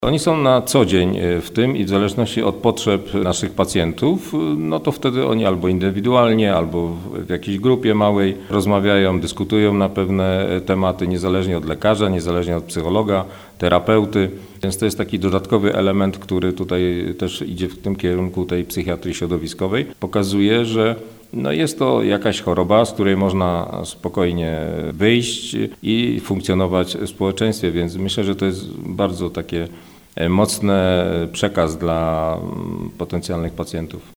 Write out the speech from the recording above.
Oni są na co dzień w tym i w zależności od potrzeb naszych pacjentów, no to wtedy oni albo indywidualnie, albo w jakiejś grupie małej rozmawiają, dyskutują na pewne tematy, niezależnie od lekarza, niezależnie od psychologa, terapeuty. Więc to jest taki dodatkowy element, który tutaj też idzie w tym kierunku tej psychiatrii środowiskowej. Pokazuje, że jest to jakaś choroba, z której można spokojnie wyjść i funkcjonować w społeczeństwie, więc myślę, że to jest bardzo takie mocny przekaz dla potencjalnych pacjentów.